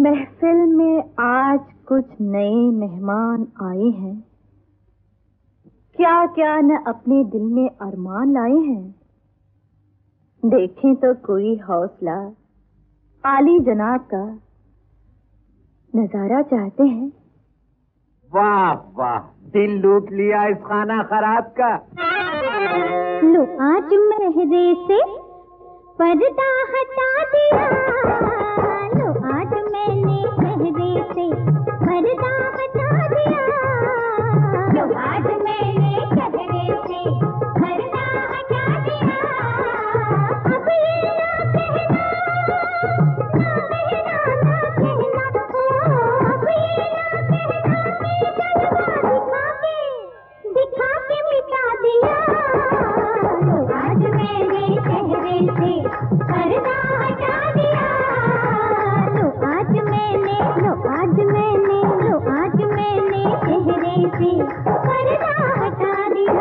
महफिल में आज कुछ नए मेहमान आए हैं, क्या क्या न अपने दिल में अरमान लाए हैं। देखें तो कोई हौसला आली जनाब का नजारा चाहते हैं। वाह वाह, दिल लूट लिया इस खाना खराब का। लो आज मेहरे से पर्दा हटा दिया, लो आज मैंने मेहरे से पर्दा हटा दिया, लो आज मैंने मेहरे से पर्दा हटा दिया। अब ये ना कहना, ना कहना, ना कहना, अब ये ना कहना दिखा के मिटा दिया। लो आज मैंने चेहरे से पर्दा हटा दिया, लो आज मैंने, लो आज मैंने, लो आज मैंने चेहरे से पर्दा हटा दिया।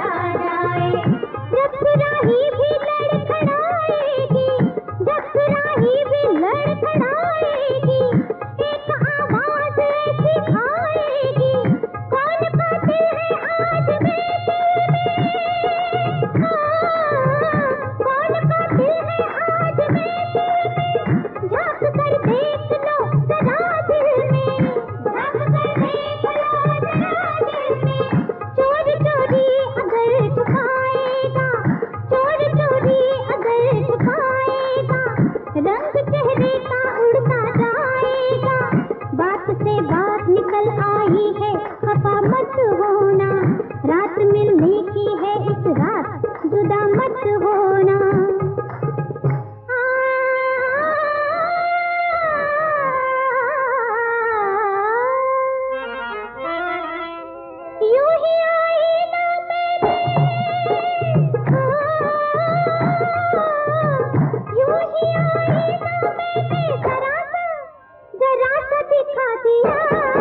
जब सुराही भी लड़खड़ाएगी, जब सुराही सिपाही भी लड़खड़ाएगी, एक आवाज ऐसी आएगी, कौन कातिल है आज मेरे दिल में, कौन कातिल है आज मेरे दिल में, झांक कर देख लो जरा दिल में, झांक कर देख लो जरा दिल में, चोरी चोरी अगर छुपाएगा, चोरी चोरी अगर छुपाएगा, रंग चेहरे का उड़ता जाएगा, बात से बात निकल आई है, खफा मत होना, रात मिलने की है इस रात, जुदा मत होना। यूं ही आई ना मैंने, यूं ही आई ना मैंने, जरा सा दिखा दिया।